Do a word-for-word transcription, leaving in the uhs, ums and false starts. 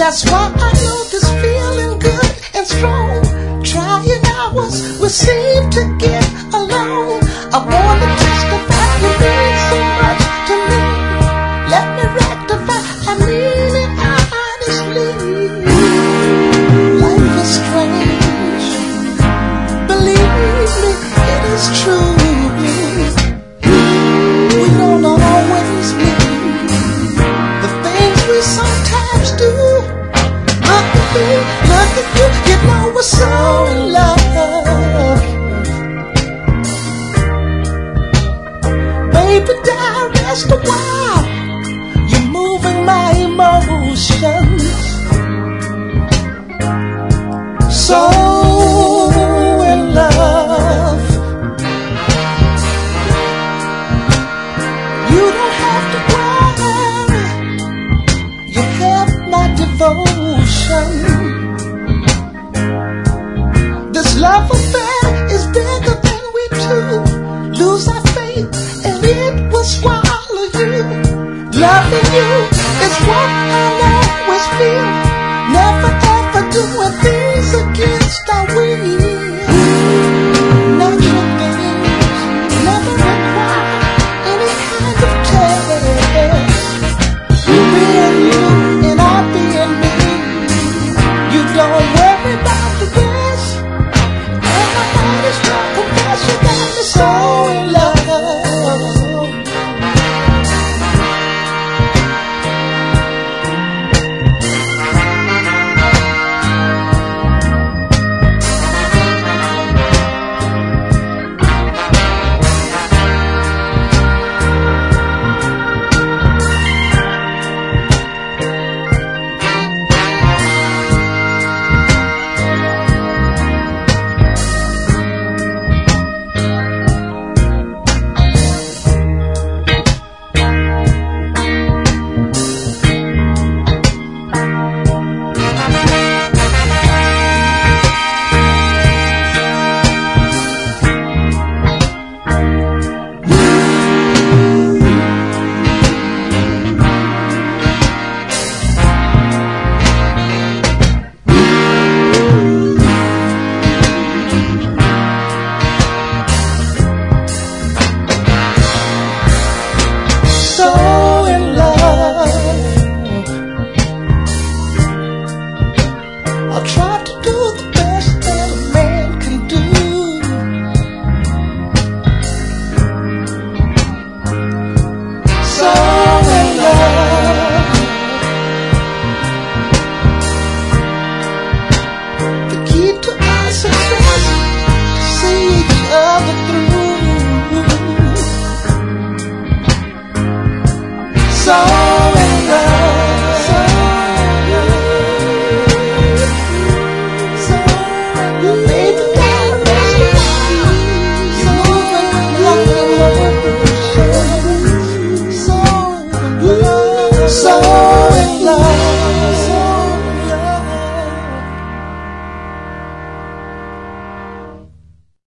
That's why I know this feeling good and strong. Trying hours we seem to get along. I wanna testify you mean so much to me. Let me rectify, I mean it honestly. Life is strange, believe me, it is true. We don't always mean the things we sometimes do. Look at me, look at you, you know we're so in love. Baby, die, rest a while. You're moving my emotions. So in love. You don't have to worry. You have my devotion. This love affair is bigger than we two. Lose our faith and it will swallow you. Loving you is what I'll always feel. Never ever doing things against our will. Natural things never require any kind of test. You being you and I being me. You don't worry about the rest. And my body's not confess you got me so in love. So